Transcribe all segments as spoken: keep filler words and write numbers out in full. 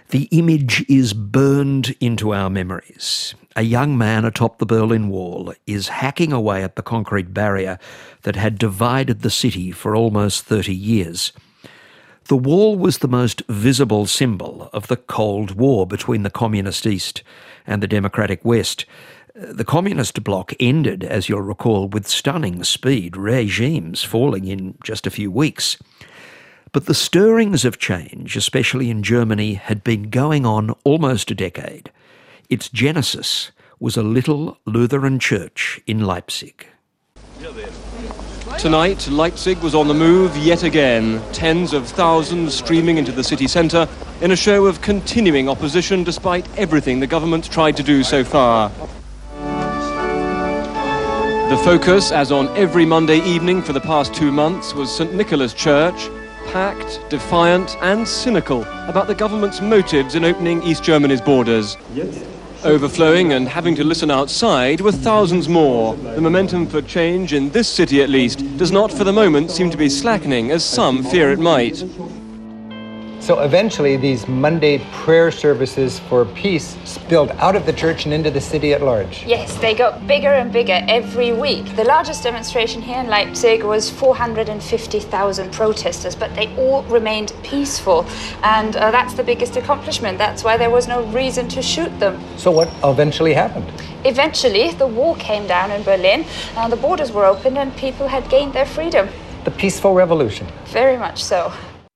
The image is burned into our memories. A young man atop the Berlin Wall is hacking away at the concrete barrier that had divided the city for almost thirty years. The wall was the most visible symbol of the Cold War between the Communist East and the Democratic West. The Communist bloc ended, as you'll recall, with stunning speed, regimes falling in just a few weeks. But the stirrings of change, especially in Germany, had been going on almost a decade. Its genesis was a little Lutheran church in Leipzig. Tonight, Leipzig was on the move yet again, tens of thousands streaming into the city centre in a show of continuing opposition despite everything the government tried to do so far. The focus, as on every Monday evening for the past two months, was St Nicholas Church, packed, defiant and cynical about the government's motives in opening East Germany's borders. Overflowing and having to listen outside were thousands more. The momentum for change in this city, at least, does not for the moment seem to be slackening, as some fear it might. So eventually these Monday prayer services for peace spilled out of the church and into the city at large. Yes, they got bigger and bigger every week. The largest demonstration here in Leipzig was four hundred fifty thousand protesters, but they all remained peaceful. And uh, that's the biggest accomplishment. That's why there was no reason to shoot them. So what eventually happened? Eventually, the wall came down in Berlin, and the borders were opened and people had gained their freedom. The peaceful revolution. Very much so.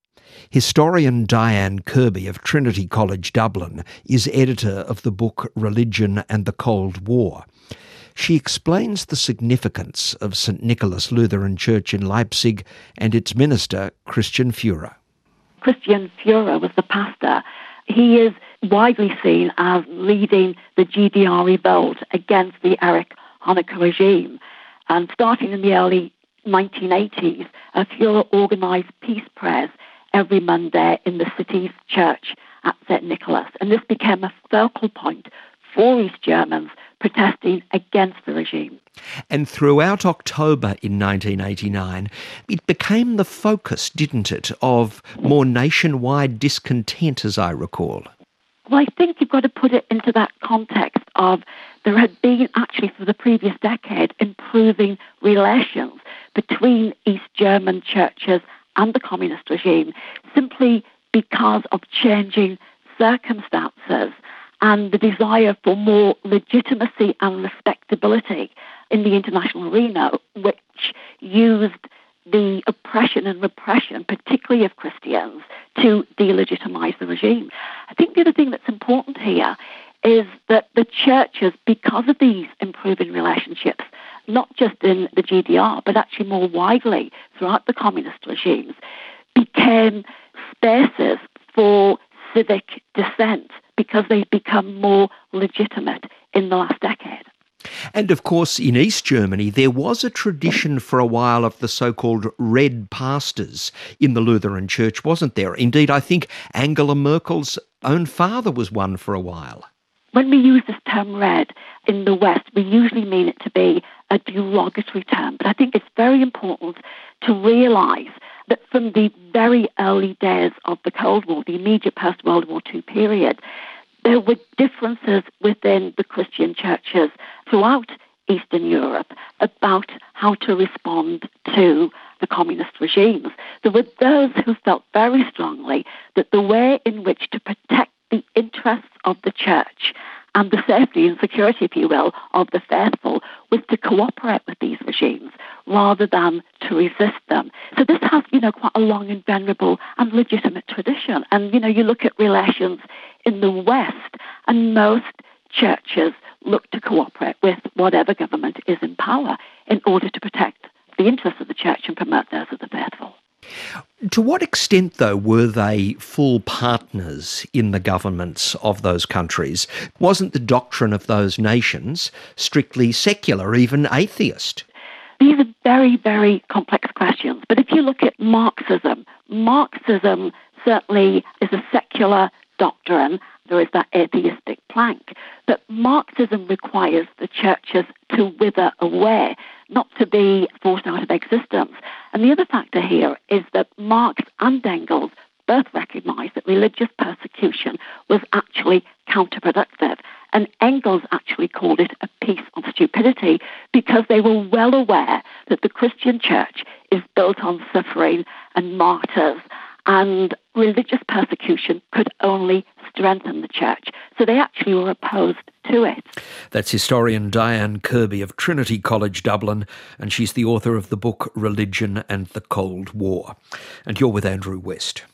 Historian Diane Kirby of Trinity College Dublin is editor of the book Religion and the Cold War. She explains the significance of St Nicholas Lutheran Church in Leipzig and its minister, Christian Führer. Christian Führer was the pastor. He is widely seen as leading the G D R revolt against the Erich Honecker regime. And starting in the early nineteen eighties, Führer organised peace prayers every Monday in the city's church at St Nicholas. And this became a focal point for East Germans protesting against the regime. And throughout October in nineteen eighty-nine, it became the focus, didn't it, of more nationwide discontent, as I recall. Well, I think you've got to put it into that context of there had been actually for the previous decade improving relations between East German churches and the communist regime, simply because of changing circumstances and the desire for more legitimacy and respectability in the international arena, which used the oppression and repression, particularly of Christians, to delegitimize the regime. I think the other thing that's important here is that the churches, because of these improving relationships, not just in the G D R, but actually more widely throughout the communist regimes, became spaces for civic dissent because they've become more legitimate in the last decade. And of course, in East Germany, there was a tradition for a while of the so-called red pastors in the Lutheran Church, wasn't there? Indeed, I think Angela Merkel's own father was one for a while. When we use this term red in the West, we usually mean it to be a derogatory term. But I think it's very important to realise that from the very early days of the Cold War, the immediate post-World War Two period, there were differences within the Christian churches throughout Eastern Europe about how to respond to the communist regimes. There were those who felt very strongly that the way in which to protect the interests of the church and the safety and security, if you will, of the faithful was to cooperate with these regimes rather than to resist them. So this has, you know, quite a long and venerable and legitimate tradition. And, you know, you look at relations in the West and most churches look to cooperate with whatever government is in power in order to protect the interests of the church and promote those of the faithful. To what extent, though, were they full partners in the governments of those countries? Wasn't the doctrine of those nations strictly secular, even atheist? These are very, very complex questions. But if you look at Marxism, Marxism certainly is a secular doctrine. There is that atheistic plank. But Marxism requires the churches to wither away, not to be forced out of existence. And the other factor here is that Marx and Engels first recognised that religious persecution was actually counterproductive. And Engels actually called it a peace of stupidity, because they were well aware that the Christian church is built on suffering and martyrs, and religious persecution could only strengthen the church. So they actually were opposed to it. That's historian Diane Kirby of Trinity College Dublin, and she's the author of the book Religion and the Cold War. And you're with Andrew West.